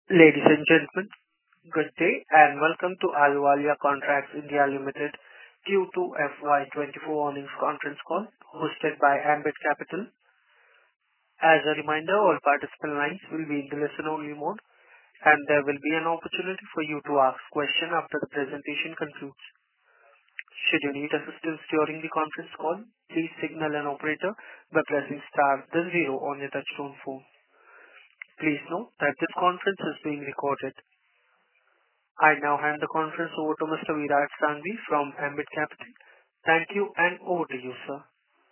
Ladies and gentlemen, good day and welcome to Ahluwalia Contracts (India) Limited Q2 FY24 earnings conference call hosted by Ambit Capital. As a reminder, all participant lines will be in the listen-only mode, and there will be an opportunity for you to ask questions after the presentation concludes. Should you need assistance during the conference call, please signal an operator by pressing star then zero on your touchtone phone. Please note that this conference is being recorded. I now hand the conference over to Mr. Virat Sanghvi from Ambit Capital. Thank you, and over to you, sir.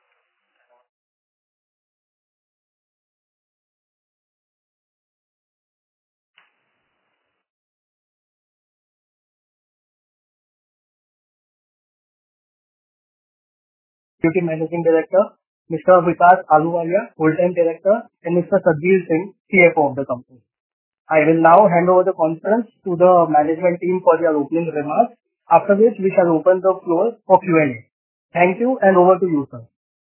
Deputy Managing Director, Mr. Vikas Ahluwalia, Full-time Director, and Mr. Satbeer Singh, CFO of the company. I will now hand over the conference to the management team for their opening remarks, after which we shall open the floor for Q&A. Thank you, and over to you, sir.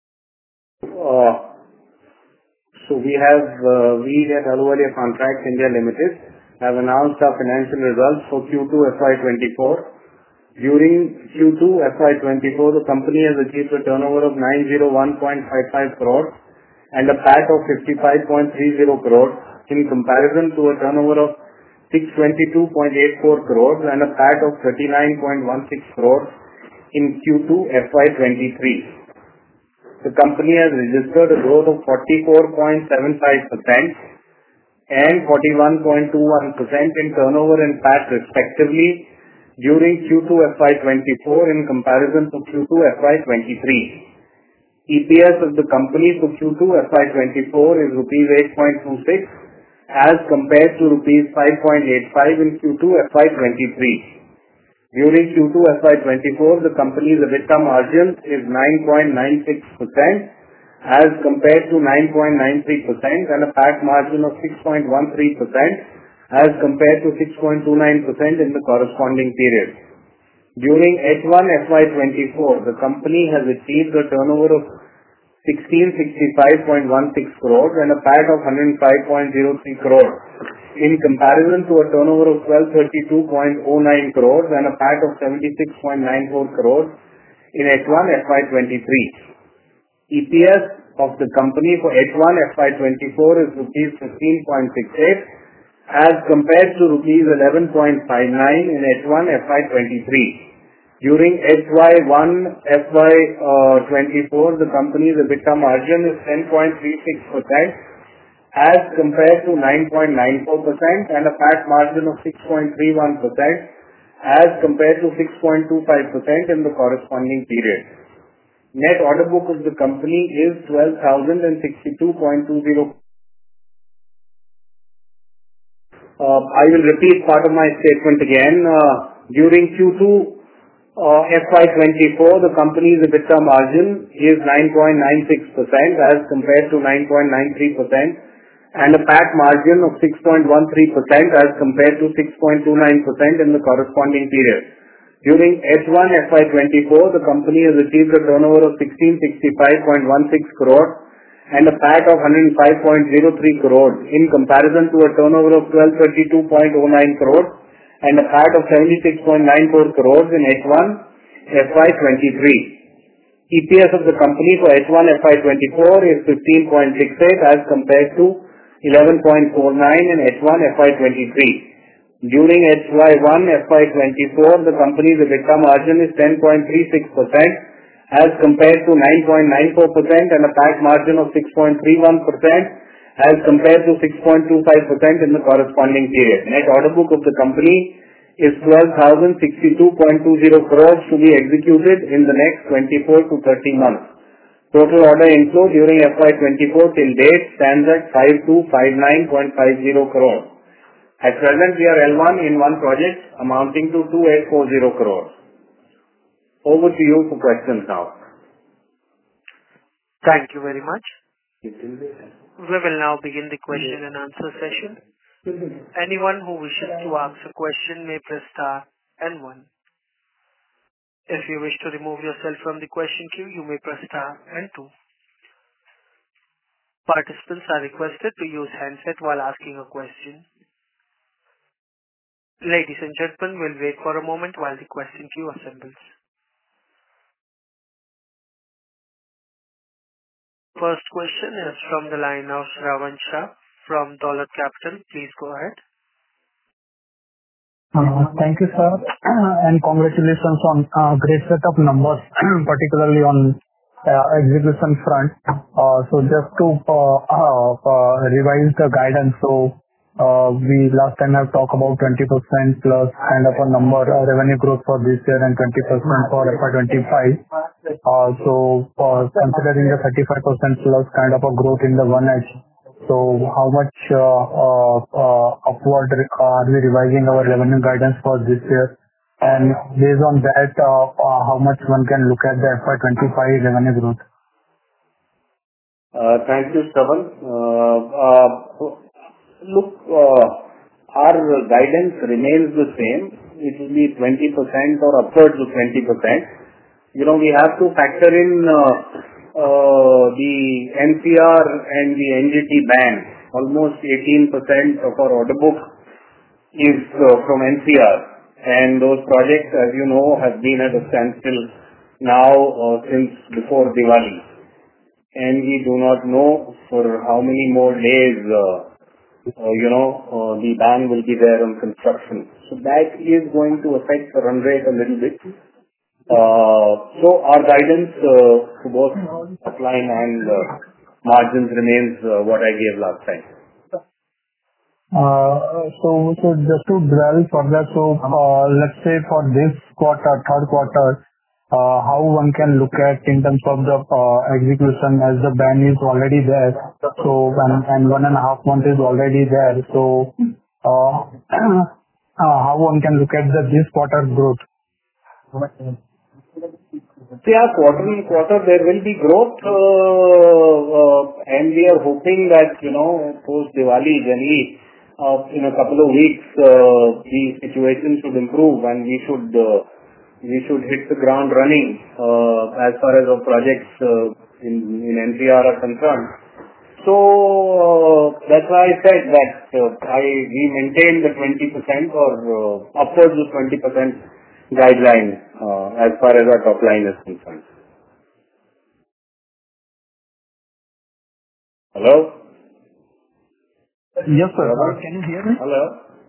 We at Ahluwalia Contracts (India) Limited have announced our financial results for Q2 FY24. During Q2 FY24, the company has achieved a turnover of 901.55 crores and a PAT of 55.30 crores in comparison to a turnover of 622.84 crores and a PAT of 39.16 crores in Q2 FY23. The company has registered a growth of 44.75% and 41.21% in turnover and PAT respectively during Q2 FY24 in comparison to Q2 FY23. EPS of the company for Q2 FY24 is rupees 8.26 as compared to rupees 5.85 in Q2 FY23. During Q2 FY24, the company's EBITDA margin is 9.96% as compared to 9.93% and a PAT margin of 6.13% as compared to 6.29% in the corresponding period. During H1 FY24, the company has achieved a turnover of 1665.16 crores and a PAT of 105.03 crores in comparison to a turnover of 1232.09 crores and a PAT of 76.94 crores in H1 FY23. EPS of the company for H1 FY24 is rupees 15.68 as compared to rupees 11.59 in H1 FY23. During H1 FY24, the company's EBITDA margin is 10.36% as compared to 9.94% and a PAT margin of 6.31% as compared to 6.25% in the corresponding period. Net order book of the company is 12,062.20. I will repeat part of my statement again. During Q2 FY24, the company's EBITDA margin is 9.96% as compared to 9.93% and a PAT margin of 6.13% as compared to 6.29% in the corresponding period. During H1 FY24, the company has achieved a turnover of 1665.16 crores and a PAT of 105.03 crores in comparison to a turnover of 1232.09 crores and a PAT of 76.94 crores in H1 FY23. EPS of the company for H1 FY24 is 15.68 as compared to 11.49 in H1 FY23. During H1 FY24, the company's EBITDA margin is 10.36% as compared to 9.94% and a PAT margin of 6.31% as compared to 6.25% in the corresponding period. Net order book of the company is 12,062.20 crores to be executed in the next 24 to 30 months. Total order inflow during FY24 till date stands at 5259.50 crores. At present, we are L1 in one project amounting to 2840 crores. Over to you for questions now. Thank you very much. We will now begin the question and answer session. Anyone who wishes to ask a question may press star and one. If you wish to remove yourself from the question queue, you may press star and two. Participants are requested to use handset while asking a question. Ladies and gentlemen, we'll wait for a moment while the question queue assembles. First question is from the line of Shravan Shah from Dolat Capital. Please go ahead. Thank you, sir, and congratulations on great set of numbers, particularly on execution front. So just to revise the guidance, we last time have talked about 20% plus kind of a number, revenue growth for this year and 20% for FY25. Considering the 35% plus kind of a growth in the 1H, so how much upward are we revising our revenue guidance for this year? And based on that, how much one can look at the FY25 revenue growth? Thank you, Shravan. Look, our guidance remains the same. It will be 20% or upwards of 20%. We have to factor in the NCR and the NGT ban. Almost 18% of our order book is from NCR, and those projects, as you know, have been at a standstill now since before Diwali, and we do not know for how many more days the ban will be there on construction. So that is going to affect the run rate a little bit. So our guidance for both top line and margins remains what I gave last time. So just to dwell further, let's say for this quarter, third quarter, how one can look at in terms of the execution as the ban is already there. So and 1.5 months is already there. So how one can look at this quarter growth? Yeah, quarter there will be growth, and we are hoping that post Diwali, generally in a couple of weeks, the situation should improve and we should hit the ground running as far as our projects in NCR are concerned. So that's why I said that we maintain the 20% or upwards of 20% guideline as far as our top line is concerned. Hello? Yes, sir. Can you hear me? Hello?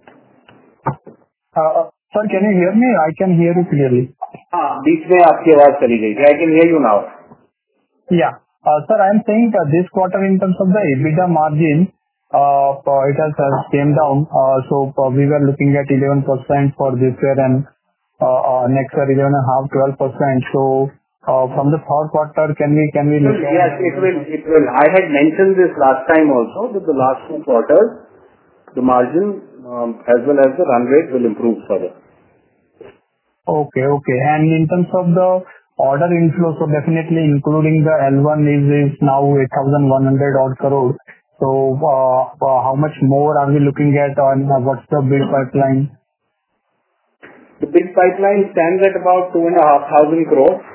Sir, can you hear me? I can hear you clearly. बीच में आपकी आवाज चली गई. I can hear you now. Yeah. Sir, I am saying that this quarter in terms of the EBITDA margin, it has came down. So we were looking at 11% for this year and next year 11.5%, 12%. So from the third quarter, can we look at? Yes, it will. I had mentioned this last time also that the last 2 quarters, the margin as well as the run rate will improve further. Okay. And in terms of the order inflow, so definitely including the L1 is now 8,100 odd crore. So how much more are we looking at, and what's the bid pipeline? The bid pipeline stands at about 2,500 crores.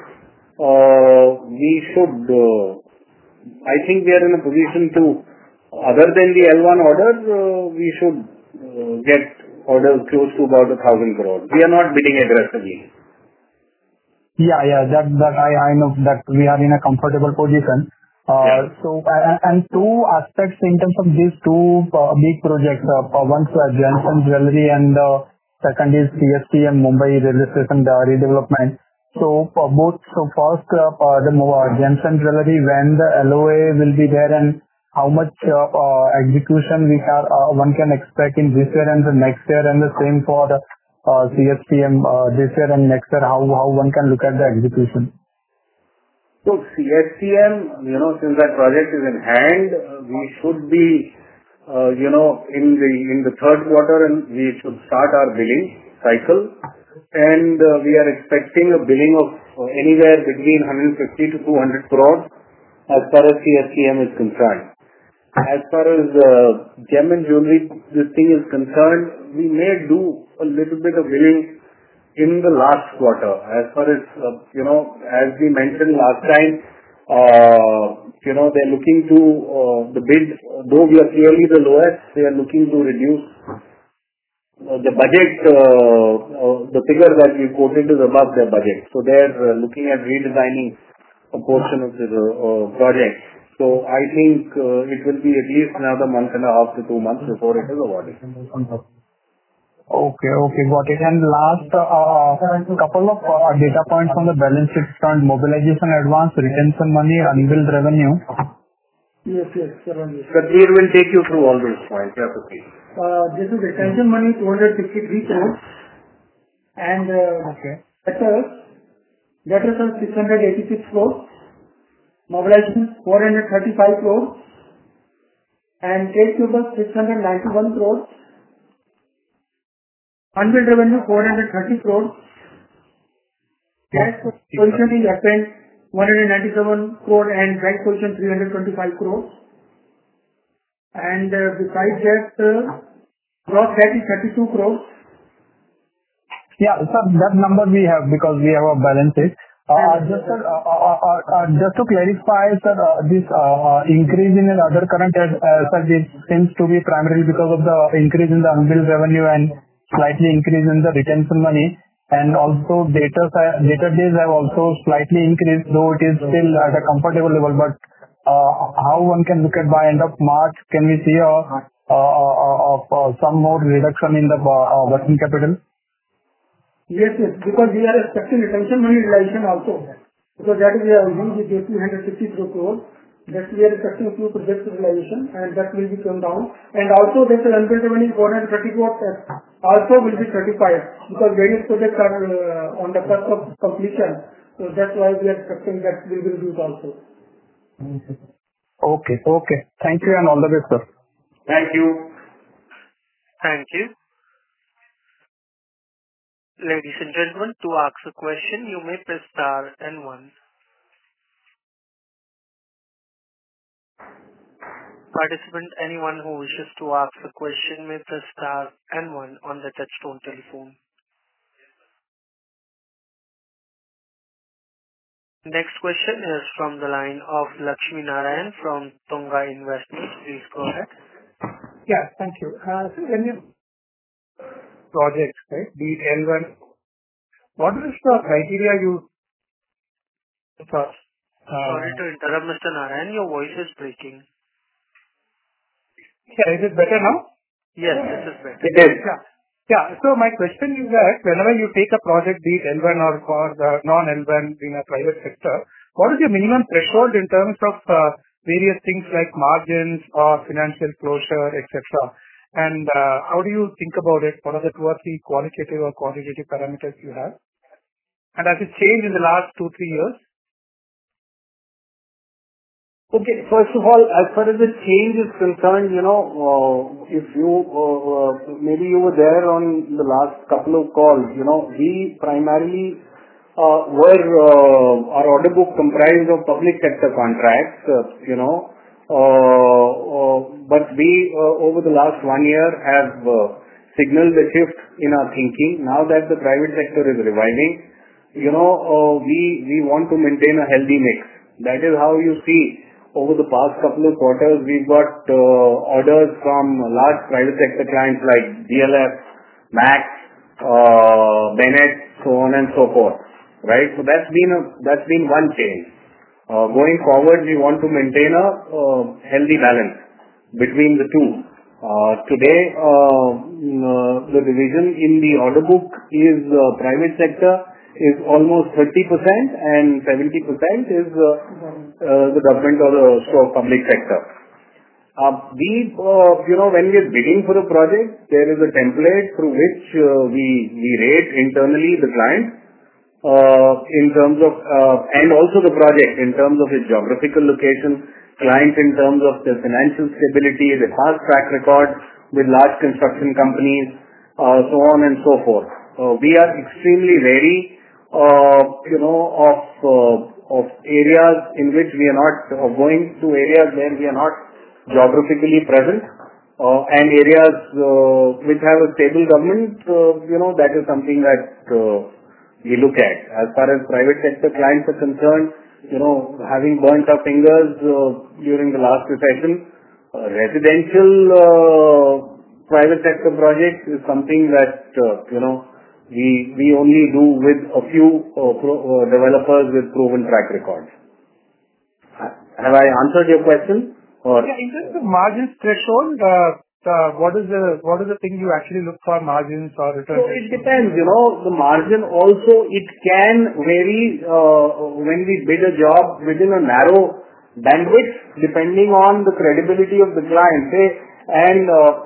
I think we are in a position to, other than the L1 order, we should get orders close to about 1,000 crores. We are not bidding aggressively. Yeah, that I know that we are in a comfortable position. So, and 2 aspects in terms of these 2 big projects. One's Gems & Jewellery and second is CSTM Mumbai Railway Station redevelopment. So first, the Gems & Jewellery, when the LOA will be there and how much execution one can expect in this year and the next year, and the same for the CSTM this year and next year, how one can look at the execution? So CSTM, since that project is in hand, we should be, in the third quarter, and we should start our billing cycle. And we are expecting a billing of anywhere between 150 to 200 crores as far as CSTM is concerned. As far as Gem and Jewellery, this thing is concerned, we may do a little bit of billing in the last quarter. As far as, as we mentioned last time, they're looking to the bid, though we are clearly the lowest, they are looking to reduce the budget, the figure that we quoted is above their budget. So they're looking at redesigning a portion of the project. So I think it will be at least another month and a half to 2 months before it is awarded. Okay, got it. And last couple of data points on the balance sheet front: mobilization advance, retention money, unbilled revenue. Yes. Satbeer will take you through all those points. You have to see. This is retention money, 263 crores. And debtors are 686 crores. Mobilization 435 crores. And trade payables 691 crores. Unbilled revenue 430 crores. Cash position is apparent 197 crore and bank position 325 crores. And besides that, gross debt is 32 crores. Yeah, sir, that number we have because we have a balance sheet. Just to clarify, sir, this increase in other current assets seems to be primarily because of the increase in the unbilled revenue and slightly increase in the retention money, and also data days have also slightly increased, though it is still at a comfortable level. But how one can look at by end of March, can we see some more reduction in the working capital? Yes, because we are expecting retention money realization also. Because that is we are using the 250 crores. That we are expecting few projects realization and that will be come down. And also this unbilled revenue 430 crores also will be 35 because various projects are on the cusp of completion. So that's why we are expecting that will be reduced also. Okay. Thank you and all the best, sir. Thank you. Thank you. Ladies and gentlemen, to ask a question, you may press star and 1. Participant, anyone who wishes to ask a question may press star and 1 on the touchtone telephone. Next question is from the line of Lakshmi Narayan from Tunga Investments. Please go ahead. Yeah, thank you. So when you projects, right, be it L1, what is the criteria you first? Sorry to interrupt, Mr. Narayan, your voice is breaking. Yeah, is it better now? Yes, this is better. It is. Yeah. So my question is that whenever you take a project, be it L1 or for the non-L1 in a private sector, what is your minimum threshold in terms of various things like margins or financial closure, etc.? And how do you think about it? What are the 2 or 3 qualitative or quantitative parameters you have? And has it changed in the last 2-3 years? Okay. First of all, as far as the change is concerned, if you maybe you were there on the last couple of calls, we primarily were our order book comprised of public sector contracts, but we over the last 1 year have signaled a shift in our thinking. Now that the private sector is reviving, we want to maintain a healthy mix. That is how you see over the past couple of quarters, we've got orders from large private sector clients like DLF, Max, Bennett, so on and so forth. Right? So that's been one change. Going forward, we want to maintain a healthy balance between the two. Today, the division in the order book is private sector is almost 30% and 70% is the government or the public sector. When we are bidding for a project, there is a template through which we rate internally the client in terms of and also the project in terms of its geographical location, client in terms of the financial stability, the past track record with large construction companies, so on and so forth. We are extremely wary of areas in which we are not going to areas where we are not geographically present, and areas which have a stable government. That is something that we look at. As far as private sector clients are concerned, having burnt our fingers during the last recession, residential private sector projects is something that, we only do with a few developers with proven track records. Have I answered your question? Yeah, in terms of margins threshold, what is the thing you actually look for, margins or return? So it depends, the margin also, it can vary when we bid a job within a narrow bandwidth depending on the credibility of the client, and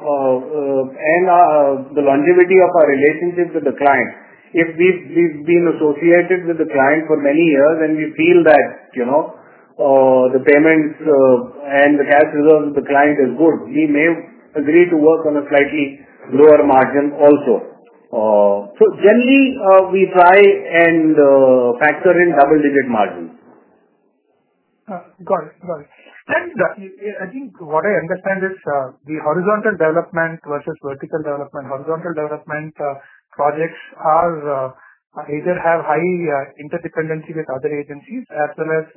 the longevity of our relationship with the client. If we've been associated with the client for many years and we feel that, the payments and the cash reserves of the client is good, we may agree to work on a slightly lower margin also. So generally, we try and factor in double-digit margins. Got it. And I think what I understand is the horizontal development versus vertical development. Horizontal development projects are either have high interdependency with other agencies, as well as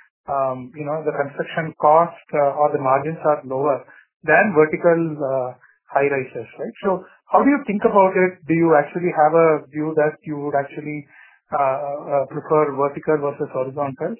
the construction cost or the margins are lower than vertical high rises, right? So how do you think about it? Do you actually have a view that you would actually prefer vertical versus horizontal?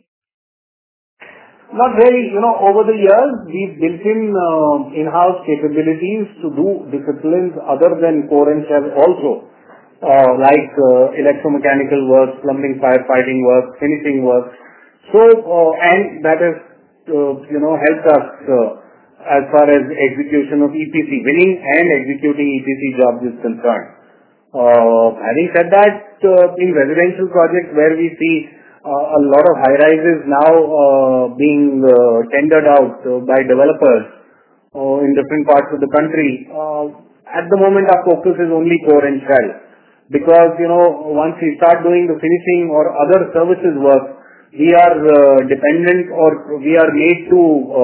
Not really. Over the years, we've built in-house capabilities to do disciplines other than core and shell also, like electromechanical work, plumbing, firefighting work, finishing work. So, and that has, helped us as far as execution of EPC, winning and executing EPC jobs is concerned. Having said that, in residential projects where we see a lot of high-rises now being tendered out by developers in different parts of the country, at the moment our focus is only core and shell. Because, once we start doing the finishing or other services work, we are dependent, or we are made to,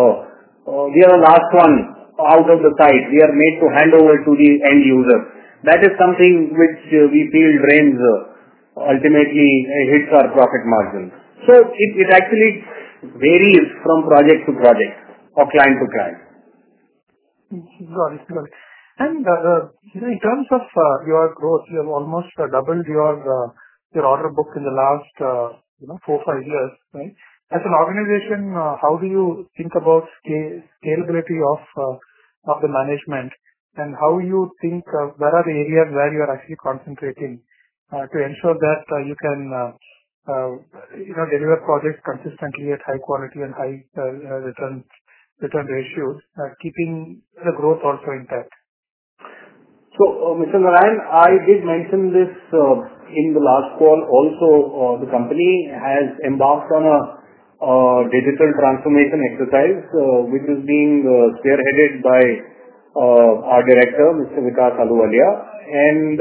we are the last one out of the site. We are made to hand over to the end user. That is something which we feel drains, ultimately hits our profit margin. So it actually varies from project to project or client to client. Got it. And in terms of your growth, you have almost doubled your order book in the last 4-5 years, right? As an organization, how do you think about scalability of the management, and how you think where are the areas where you are actually concentrating to ensure that you can deliver projects consistently at high quality and high return ratios, keeping the growth also intact? So, Mr. Narayan, I did mention this in the last call also. The company has embarked on a digital transformation exercise, which is being spearheaded by our director, Mr. Vikas Ahluwalia. And,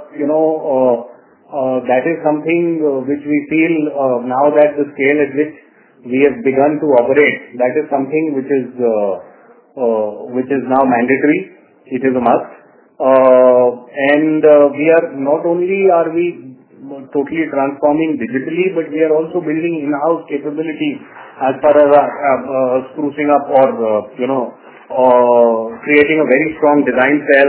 that is something which we feel now that the scale at which we have begun to operate, that is something which is now mandatory. It is a must. And we are not only are we totally transforming digitally, but we are also building in-house capability as far as sprucing up or creating a very strong design cell,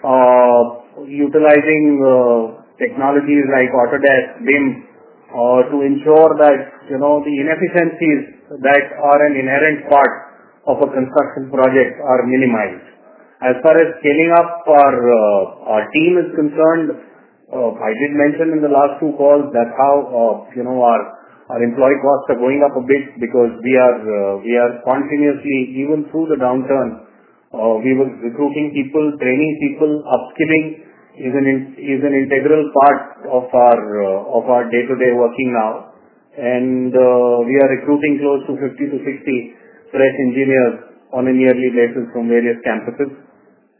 utilizing technologies like Autodesk, BIM, to ensure that the inefficiencies that are an inherent part of a construction project are minimized. As far as scaling up our team is concerned, I did mention in the last 2 calls that how our employee costs are going up a bit because we are continuously, even through the downturn, we were recruiting people, training people. Upskilling is an integral part of our day-to-day working now, and we are recruiting close to 50 to 60 fresh engineers on a yearly basis from various campuses.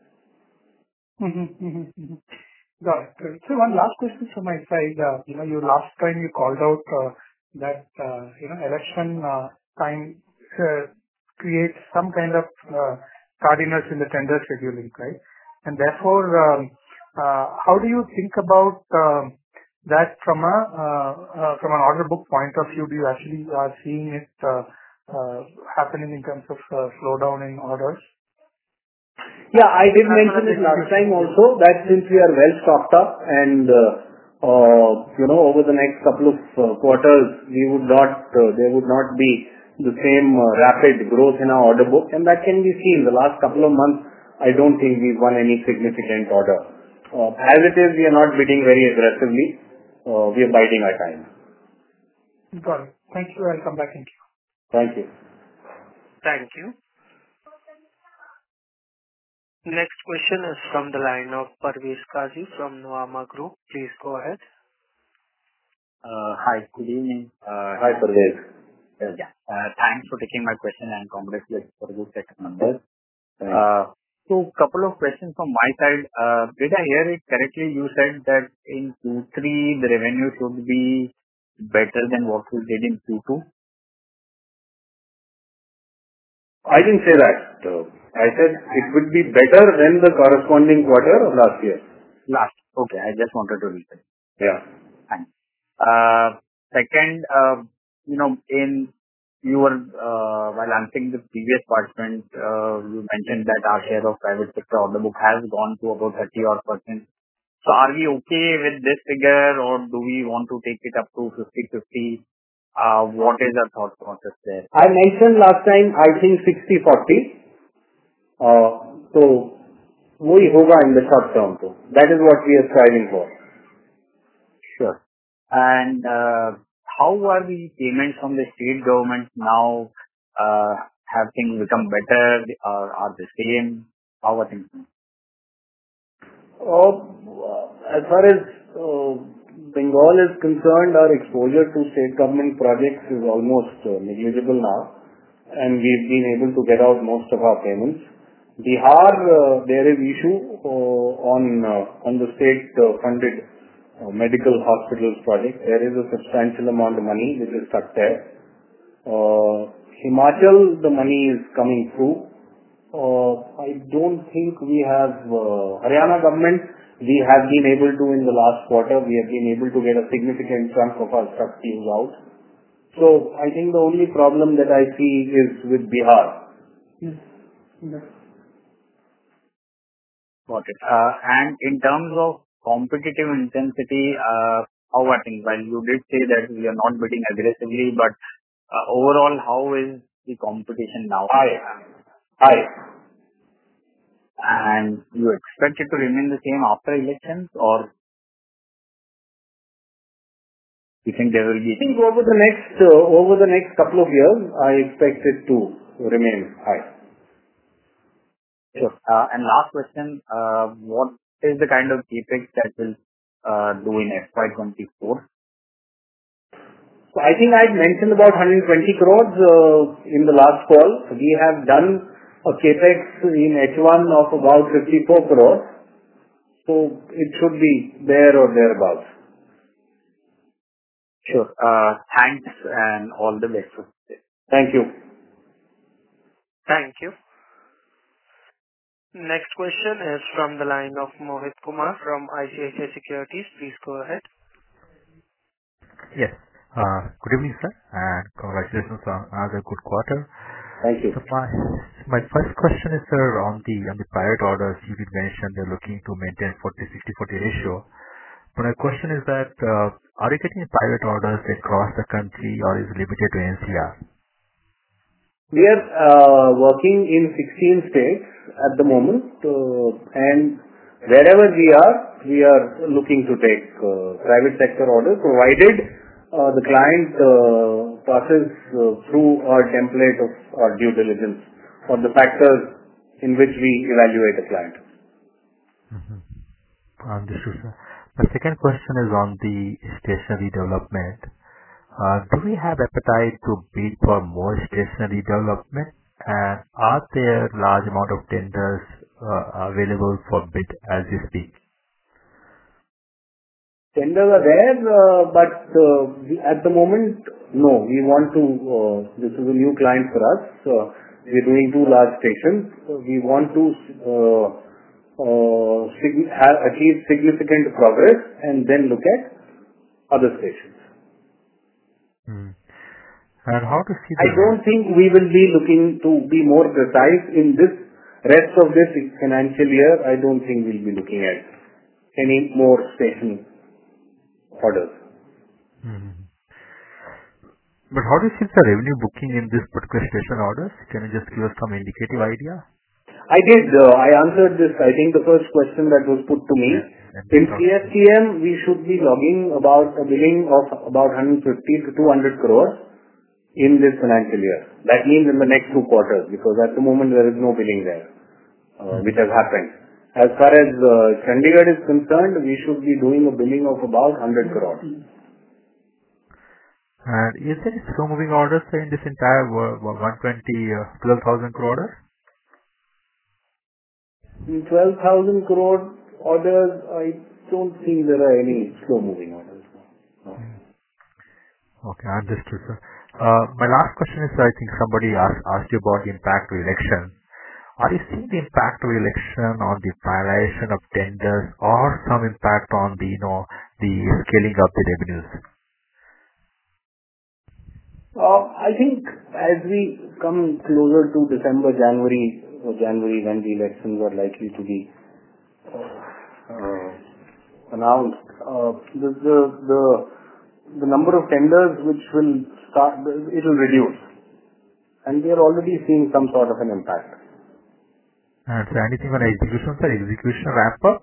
Got it. So one last question from my side. You last time you called out that election time creates some kind of tardiness in the tender scheduling, right? And therefore, how do you think about that from an order book point of view? Do you actually are seeing it happening in terms of slowdown in orders? Yeah, I did mention it last time also that since we are well stocked up and over the next couple of quarters, there would not be the same rapid growth in our order book, and that can be seen. The last couple of months, I don't think we've won any significant order. As it is, we are not bidding very aggressively. We are biding our time. Got it. Thank you. I'll come back in queue. Thank you. Thank you. Next question is from the line of Parvez Qazi from Nuvama Group. Please go ahead. Hi, good evening. Hi, Parvez. Yeah. Thanks for taking my question and congratulations for the good set of numbers. So, couple of questions from my side. Did I hear it correctly? You said that in Q3 the revenue should be better than what we did in Q2? I didn't say that. I said it would be better than the corresponding quarter of last year. Okay, I just wanted to repeat. Yeah. Thanks. Second, while answering the previous participant, you mentioned that our share of private sector order book has gone to about 30%. So are we okay with this figure or do we want to take it up to 50-50? What is our thought process there? I mentioned last time, I think 60-40. So, wohi hoga in the short term too. That is what we are striving for. Sure. And how are the payments from the state government now? Have things become better or are the same? How are things? As far as Bengal is concerned, our exposure to state government projects is almost negligible now, and we've been able to get out most of our payments. Bihar, there is issue on the state-funded medical hospitals project. There is a substantial amount of money which is stuck there. Himachal, the money is coming through. I don't think we have Haryana government. We have been able to, in the last quarter, we have been able to get a significant chunk of our stuck deals out. So I think the only problem that I see is with Bihar. Got it. And in terms of competitive intensity, how are things? Well, you did say that we are not bidding aggressively, but overall, how is the competition now? High. And you expect it to remain the same after elections, or you think there will be? I think over the next couple of years, I expect it to remain high. Sure. And last question, what is the kind of CapEx that will do in FY24? So I think I mentioned about 120 crores in the last call. We have done a CapEx in H1 of about 54 crores. So it should be there or thereabouts. Sure. Thanks and all the best. Thank you. Thank you. Next question is from the line of Mohit Kumar from ICICI Securities. Please go ahead. Yes. Good evening, sir, and congratulations on another good quarter. Thank you. So my first question is, sir, on the private orders. You did mention they're looking to maintain 40-60-40 ratio. But my question is that are you getting private orders across the country or is it limited to NCR? We are working in 16 states at the moment, and wherever we are looking to take private sector orders, provided the client passes through our template of our due diligence or the factors in which we evaluate a client. Understood, sir. My second question is on the stationery development. Do we have appetite to bid for more stationery development? And are there large amount of tenders available for bid as we speak? Tenders are there, but at the moment, no. We want to, this is a new client for us. We're doing 2 large stations. We want to achieve significant progress and then look at other stations. And how to see I don't think we will be looking to be more precise in this rest of this financial year, I don't think we'll be looking at any more station orders. But how do you see the revenue booking in this particular station orders? Can you just give us some indicative idea? I did. I answered this, I think, the first question that was put to me. In CSTM, we should be logging about a billing of about 150 to 200 crores in this financial year. That means in the next 2 quarters, because at the moment there is no billing there, which has happened. As far as Chandigarh is concerned, we should be doing a billing of about 100 crores. And is there any slow moving orders in this entire 12,000 crore order? In 12,000 crore orders, I don't think there are any slow moving orders. No. Okay, understood, sir. My last question is, I think somebody asked you about the impact of election. Are you seeing the impact of election on the finalization of tenders or some impact on the scaling up the revenues? I think as we come closer to December, January, when the elections are likely to be announced, the number of tenders which will start, it will reduce. And we are already seeing some sort of an impact. And so anything on execution, sir? Execution ramp up?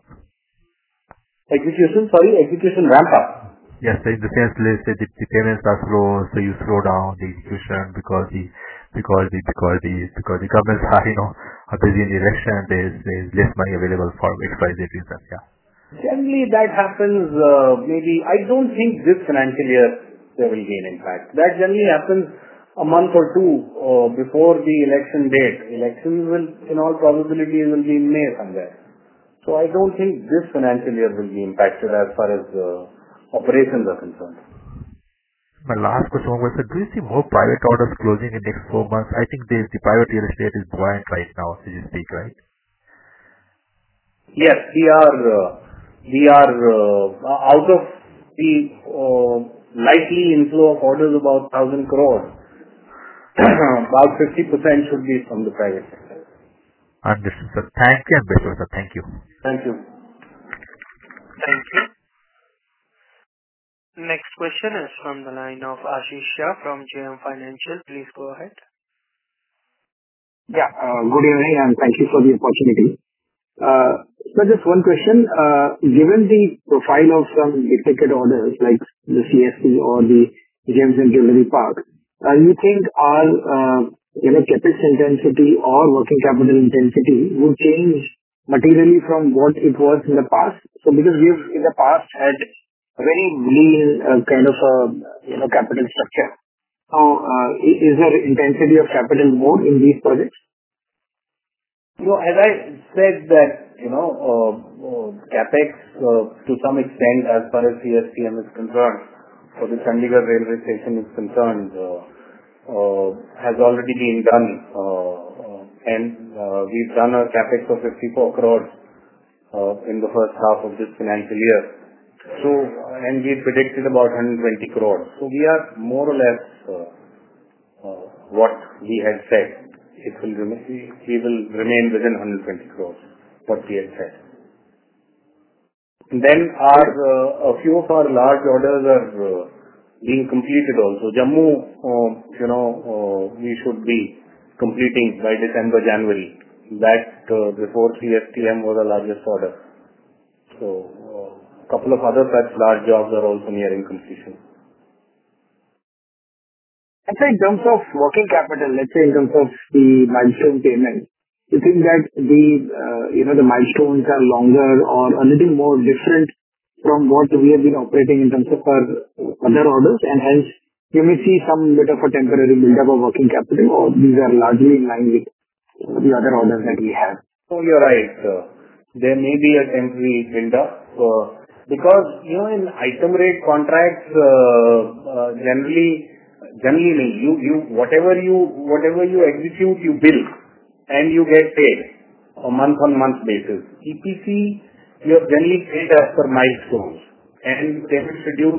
Execution ramp up. Yes, in the sense, let's say the payments are slow, so you slow down the execution because the governments are busy in the election. There's less money available for XYZ reasons. Yeah. Generally, that happens. Maybe I don't think this financial year there will be an impact. That generally happens a month or two before the election date. Elections will, in all probability, will be in May somewhere. So I don't think this financial year will be impacted as far as operations are concerned. My last question was, do you see more private orders closing in the next 4 months? I think the private real estate is buoyant right now, as you speak, right? Yes, we are out of the likely inflow of orders about 1,000 crores. About 50% should be from the private sector. Understood, sir. Thank you and best wishes, sir. Thank you. Thank you. Thank you. Next question is from the line of Ashish Shah from JM Financial. Please go ahead. Yeah, good evening and thank you for the opportunity. So just one question. Given the profile of some big-ticket orders like the CST or the Gems and Jewellery Park, you think our capex intensity or working capital intensity would change materially from what it was in the past? So because we've in the past had a very lean kind of capital structure. So is there intensity of capital more in these projects? As I said that, capex to some extent as far as CSTM is concerned, for the Chandigarh railway station is concerned, has already been done. And we've done a capex of 54 crores in the first half of this financial year. So, and we predicted about 120 crores. So we are more or less what we had said. We will remain within 120 crores, what we had said. And then a few of our large orders are being completed also. Jammu, we should be completing by December, January. That before CSTM was the largest order. So a couple of other such large jobs are also nearing completion. And so in terms of working capital, let's say in terms of the milestone payments, you think that the milestones are longer or a little more different from what we have been operating in terms of our other orders, and hence you may see some bit of a temporary build-up of working capital, or these are largely in line with the other orders that we have? Oh, you're right. There may be a temporary build-up because in item rate contracts, generally whatever you execute, you bill and you get paid a month-on-month basis. EPC, you are generally paid as per milestones, and payment schedule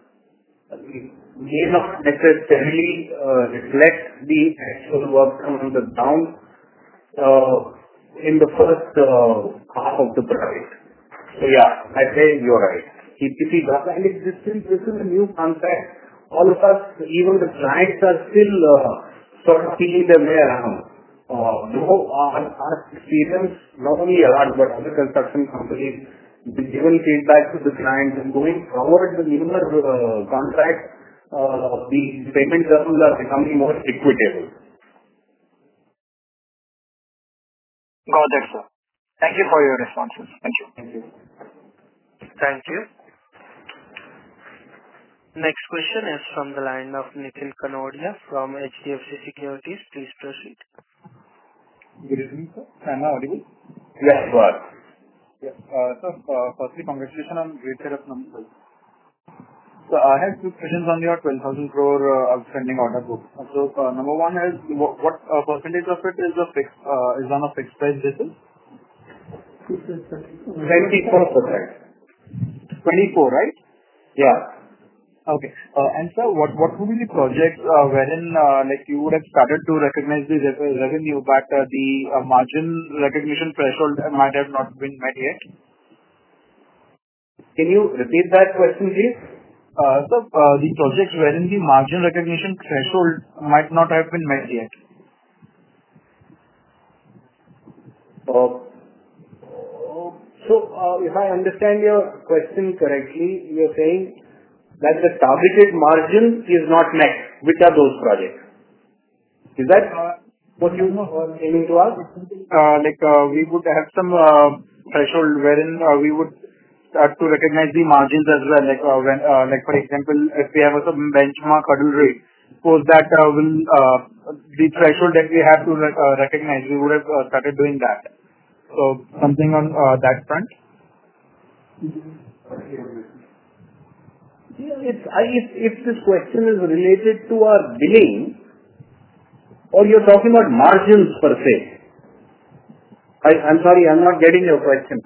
may not necessarily reflect the actual work on the ground. in the first half of the project. So yeah, I say you're right. EPC does, and this is a new concept. All of us, even the clients, are still sort of feeling their way around. Our experience, not only ours but other construction companies, given feedback to the clients, and going forward, the newer contracts, the payment terms are becoming more equitable. Got it, sir. Thank you for your responses. Thank you. Thank you. Thank you. Next question is from the line of Nikhil Kanodia from HDFC Securities. Please proceed. Good evening, sir. Am I audible? Yes, you are. Yes. Sir, firstly, congratulations on great set of numbers. So I have two questions on your 12,000 crore outstanding order book. So number one is what percentage of it is on a fixed price basis? 24%. 24, right? Yeah. Okay. And sir, what would be the projects wherein like you would have started to recognize the revenue, but the margin recognition threshold might have not been met yet? Can you repeat that question, please? Sir, the projects wherein the margin recognition threshold might not have been met yet. If I understand your question correctly, you're saying that the targeted margin is not met. Which are those projects? Is that what you are aiming to ask? We would have some threshold wherein we would start to recognize the margins as well. Like for example, if we have some benchmark hurdle rate, suppose that the threshold that we have to recognize, we would have started doing that. So something on that front. If this question is related to our billing, or you're talking about margins per se. I'm sorry, I'm not getting your question.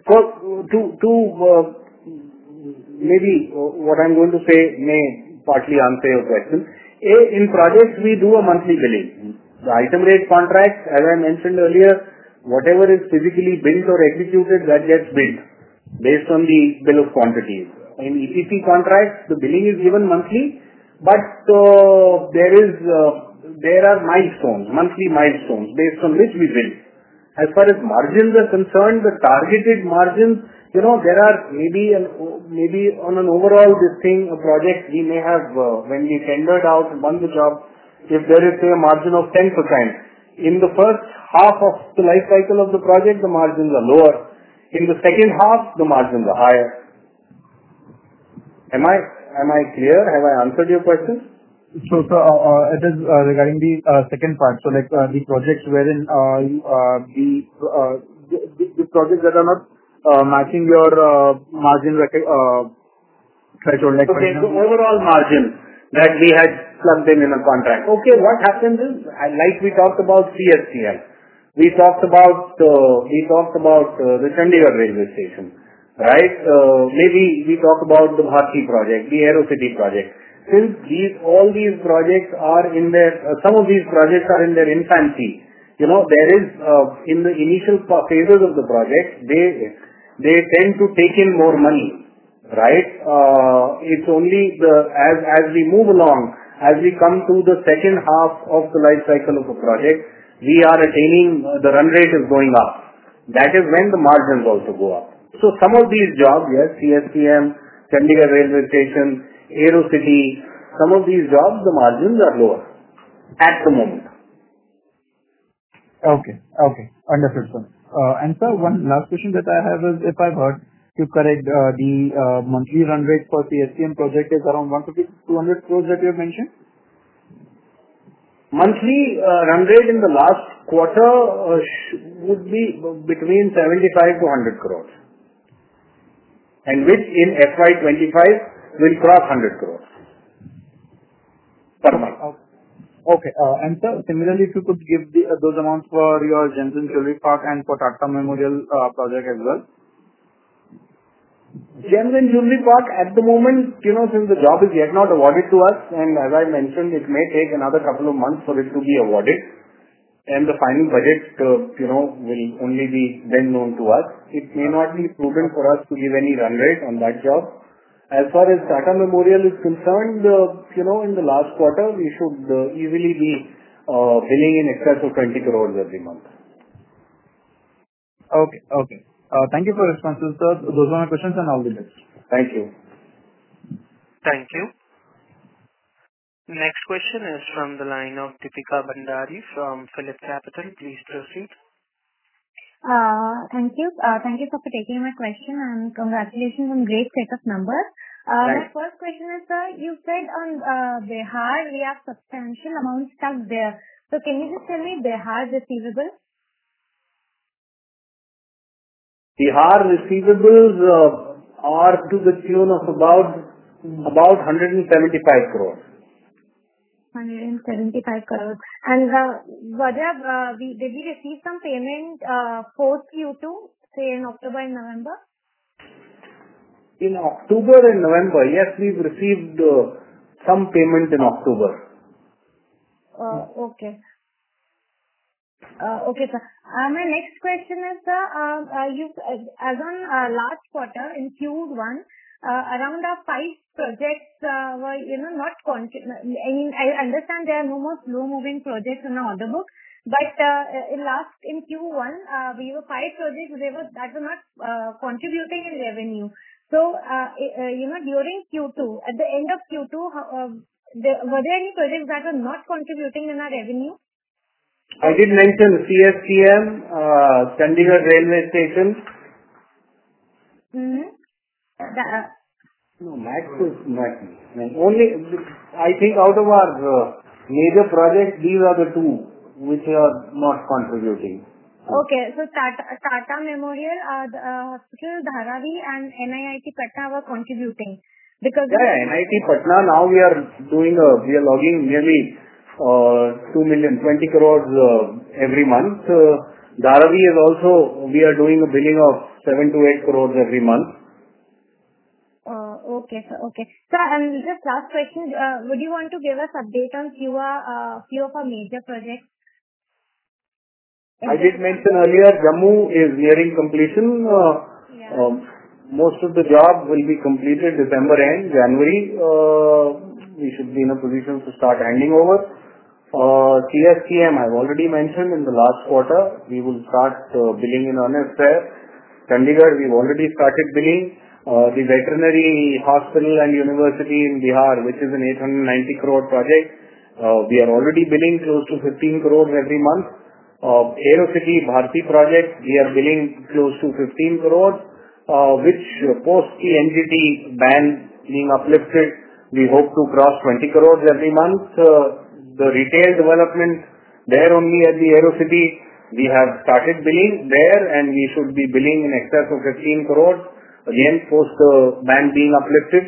Maybe what I'm going to say may partly answer your question. In projects, we do a monthly billing. The item rate contracts, as I mentioned earlier, whatever is physically built or executed, that gets billed based on the bill of quantities. In EPC contracts, the billing is given monthly, but there are milestones, monthly milestones, based on which we bill. As far as margins are concerned, the targeted margins, there are maybe on an overall a project we may have, when we tendered out and won the job, if there is say a margin of 10%, in the first half of the life cycle of the project, the margins are lower. In the second half, the margins are higher. Am I clear? Have I answered your question? So it is regarding the second part. So like the projects wherein the projects that are not matching your margin threshold. Okay, so overall margin that we had plugged in a contract. Okay, what happens is, like we talked about CSTL, we talked about the Chandigarh railway station, right? Maybe we talk about the Bharti project, the AeroCity project. Since all these projects are in some of these projects are in their infancy. There is in the initial phases of the project, they tend to take in more money, right? It's only as we move along, as we come to the second half of the life cycle of a project, we are attaining, the run rate is going up. That is when the margins also go up. So some of these jobs, yes, CSTM, Chandigarh railway station, AeroCity, some of these jobs, the margins are lower at the moment. Okay. Understood, sir. And sir, one last question that I have is, if I've heard you correct, the monthly run rate for CSTM project is around 150 to 200 crores that you have mentioned? Monthly run rate in the last quarter would be between 75 to 100 crores. And which in FY25 will cross 100 crores per month. Okay. And sir, similarly, if you could give those amounts for your Gems and Jewellery Park and for Tata Memorial project as well. Gems and Jewellery Park, at the moment, since the job is yet not awarded to us, and as I mentioned, it may take another couple of months for it to be awarded. and the final budget, will only be then known to us. It may not be prudent for us to give any run rate on that job. As far as Tata Memorial is concerned, in the last quarter, we should easily be billing in excess of 20 crores every month. Okay. Thank you for your responses, sir. Those are my questions, and all the best. Thank you. Thank you. Next question is from the line of Deepika Bhandari from PhillipCapital. Please proceed. Thank you. Thank you for taking my question, and congratulations on great set of numbers. My first question is, sir, you said on Bihar we have substantial amounts stuck there. So can you just tell me Bihar receivable? Bihar receivables are to the tune of about 175 crores. 175 crores. And did we receive some payment post Q2, say in October and November? In October and November, yes, we've received some payment in October. Okay. Okay, sir. My next question is, sir, as on last quarter in Q1, around 5 projects were, not I understand there are no more slow-moving projects in the order book, but in Q1, we were 5 projects that were not contributing in revenue. So, during Q2, at the end of Q2, were there any projects that were not contributing in our revenue? I did mention CSTM, Chandigarh Railway Station. No, Max is not. I think out of our major projects, these are the two which are not contributing. Okay, so Tata Memorial, the Hospital Dharavi and NIIT Patna were contributing because NIT Patna now we are logging nearly 20 crores every month. Dharavi is also, we are doing a billing of 7 to 8 crores every month. Okay, sir. Okay. Sir, and just last question, would you want to give us update on few of our major projects? I did mention earlier, Jammu is nearing completion. Most of the job will be completed December end, January. We should be in a position to start handing over. CSTM, I've already mentioned in the last quarter, we will start billing in earnest there. Chandigarh, we've already started billing. The veterinary hospital and university in Bihar, which is an 890 crore project, we are already billing close to 15 crores every month. Aerocity Bharti project, we are billing close to 15 crores, which post the NGT ban being uplifted, we hope to cross 20 crores every month. The retail development there only at the Aerocity, we have started billing there and we should be billing in excess of 15 crores. Again, post the ban being uplifted.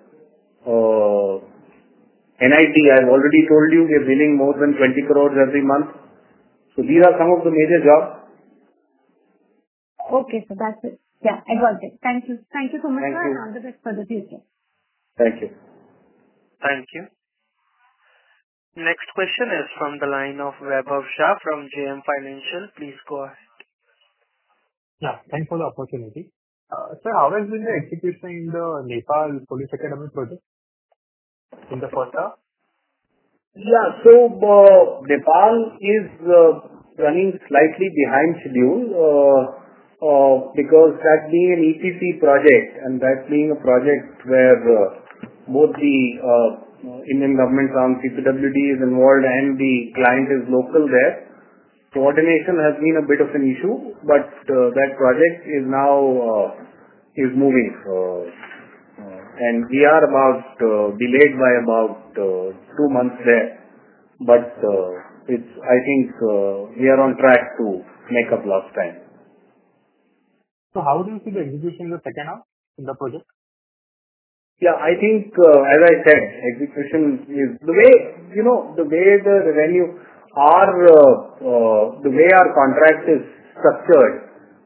NIT, I've already told you, we're billing more than 20 crores every month. So these are some of the major jobs. Okay, so that's it. Yeah, I got it. Thank you. Thank you so much, Thank sir, you. and all the best for the future. Thank you. Thank you. Next question is from the line of Vaibhav Shah from JM Financial. Please go ahead. Yeah, thanks for the opportunity. Sir, how has been the execution in the Nepal Police Academy project in the first half? Yeah, so Nepal is running slightly behind schedule because that being an EPC project and that being a project where both the Indian government arm CPWD is involved and the client is local there. Coordination has been a bit of an issue, but that project is now moving. And we are delayed by about 2 months there. But I think we are on track to make up lost time. So how do you see the execution in the second half in the project? Yeah, I think, as I said, execution is the way the revenue are, the way our contract is structured,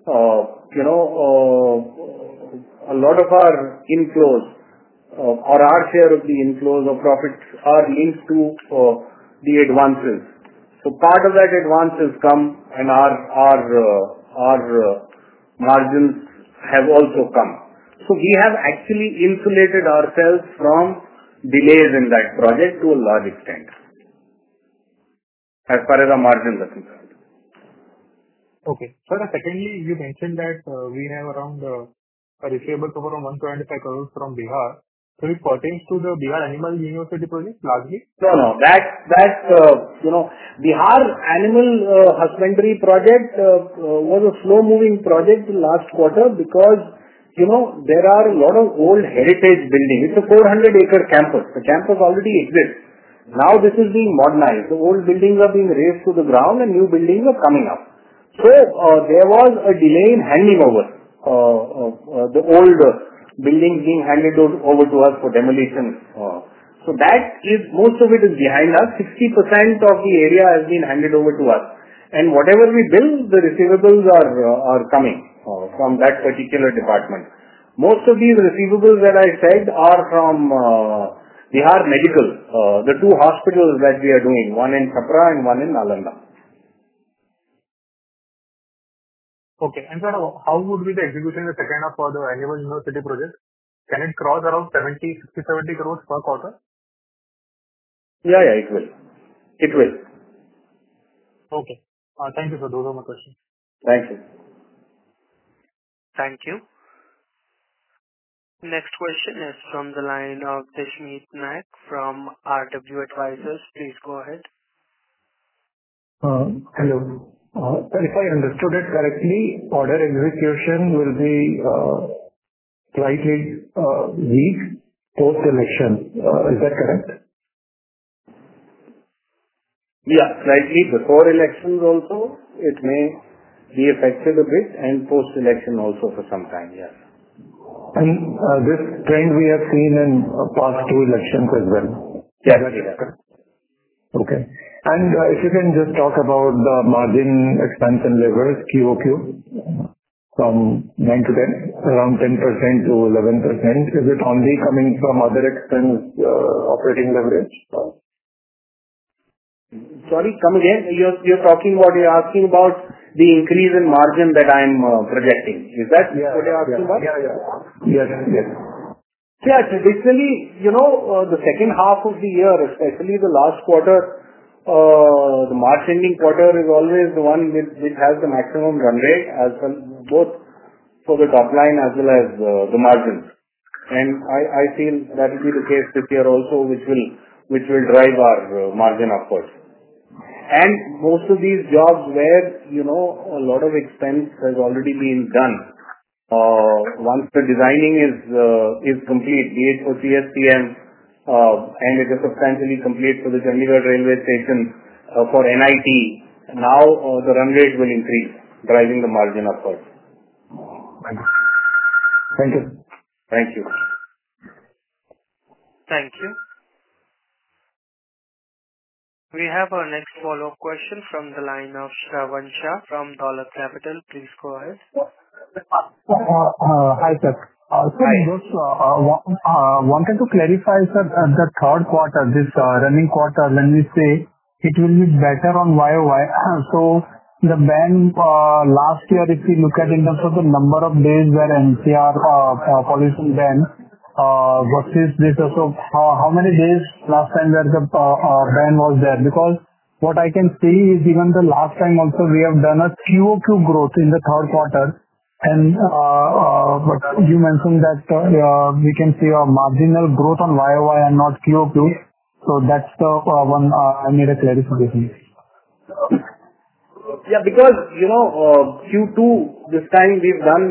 a lot of our inflows, or our share of the inflows or profits are linked to the advances. Part of that advance has come, and our margins have also come. We have actually insulated ourselves from delays in that project to a large extent, as far as our margins are concerned. Okay. Sir, secondly, you mentioned that we have around a receivables of around 125 crores from Bihar. It pertains to the Bihar Animal University project largely? No. Bihar Animal Husbandry project was a slow-moving project last quarter because, there are a lot of old heritage buildings. It's a 400-acre campus. The campus already exists. Now this is being modernized. The old buildings are being razed to the ground and new buildings are coming up. There was a delay in handing over the old buildings being handed over to us for demolition. Most of it is behind us. 60% of the area has been handed over to us. And whatever we build, the receivables are coming from that particular department. Most of these receivables that I said are from Bihar Medical, the two hospitals that we are doing, one in Chapra and one in Nalanda. Okay. And sir, how would be the execution in the second half for the Animal University project? Can it cross around 70 crores per quarter? Yeah, it will. It will. Okay. Thank you, sir. Those are my questions. Thank you. Thank you. Next question is from the line of Deshmeet Naik from RW Advisors. Please go ahead. Hello. Sir, if I understood it correctly, order execution will be slightly weak post-election. Is that correct? Yeah, slightly before elections also, it may be affected a bit, and post-election also for some time, yes. And this trend we have seen in past two elections as well? Yes. Okay. And if you can just talk about the margin expansion levers, QOQ, from 9 to 10, around 10% to 11%. Is it only coming from other expense operating leverage? Sorry, come again. You're asking about the increase in margin that I'm projecting. Is that what you're asking about? Yes. Yeah, traditionally, the second half of the year, especially the last quarter, the March ending quarter is always the one which has the maximum run rate, as well, both for the top line as well as the margins. And I feel that will be the case this year also, which will drive our margin upwards. And most of these jobs where, a lot of expense has already been done. Once the designing is complete, be it for CSTM, and it is substantially complete for the Chandigarh railway station, for NIT, now the run rate will increase, driving the margin upwards. Thank you. Thank you. Thank you. We have our next follow-up question from the line of Shravan Shah from Dolat Capital. Please go ahead. Hi, sir. Just wanted to clarify, sir, the third quarter, this running quarter, when we say it will be better on YOY. So the ban last year, if we look at in terms of the number of days where NCR pollution ban versus this also, how many days last time where the ban was there? Because what I can see is even the last time also we have done a QOQ growth in the third quarter, and but you mentioned that we can see a marginal growth on YOY and not QOQ. So that's the one I need a clarification. Yeah, because Q2 this time we've done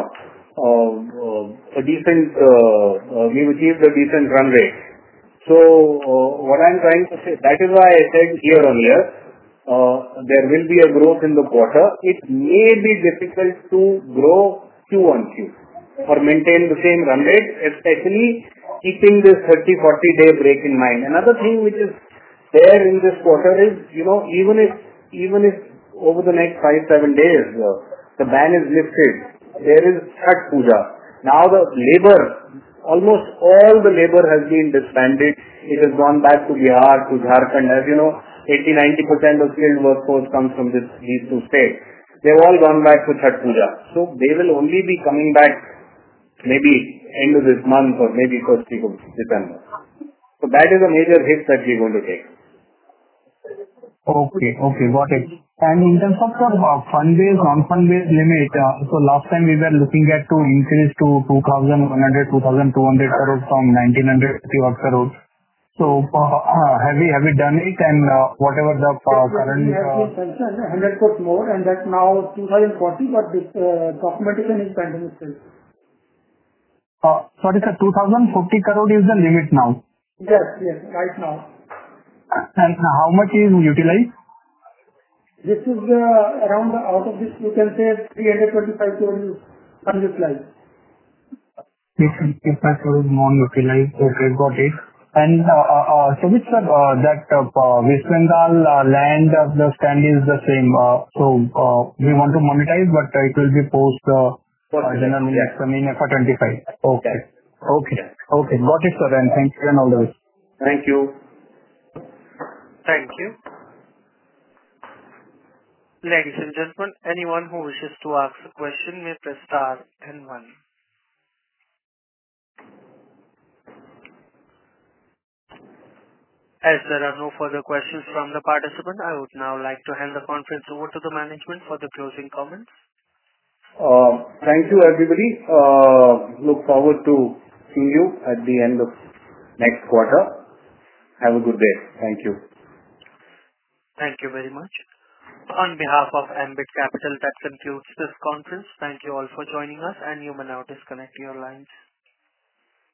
we've achieved a decent run rate. So what I'm trying to say, that is why I said year on year, there will be a growth in the quarter. It may be difficult to grow Q on Q or maintain the same run rate, especially keeping this 30-40 day break in mind. Another thing which is there in this quarter is, even if over the next 5-7 days the ban is lifted, there is Chhath Puja. Now the labor, almost all the labor has been disbanded. It has gone back to Bihar, to Jharkhand. As you know, 80-90% of skilled workforce comes from these two states. They've all gone back to Chhath Puja. So they will only be coming back maybe end of this month or maybe first week of December. So that is a major hit that we're going to take. Okay, got it. And in terms of the fund-based, non-fund-based limit, so last time we were looking at to increase to 2,100, 2,200 crores from 1,950 odd crores. So have we done it, and whatever the current... We have been sanctioned 100 crores more, and that's now 2,040, but this documentation is pending still. Sorry sir, 2,040 crore is the limit now. Yes, right now. And how much is utilized? This is around, out of this you can say 325 crores unutilized. 325 crores non-utilized. Okay, got it. And so which sir, that West Bengal land of the stand is the same. So we want to monetize, but it will be post general election in FY25. Okay. Got it sir, and thank you and all the best. Thank you. Thank you. Ladies and gentlemen, anyone who wishes to ask a question may press star and 1. As there are no further questions from the participant, I would now like to hand the conference over to the management for the closing comments. Thank you, everybody. Look forward to seeing you at the end of next quarter. Have a good day. Thank you. Thank you very much. On behalf of Ambit Capital, that concludes this conference. Thank you all for joining us, and you may now disconnect your lines.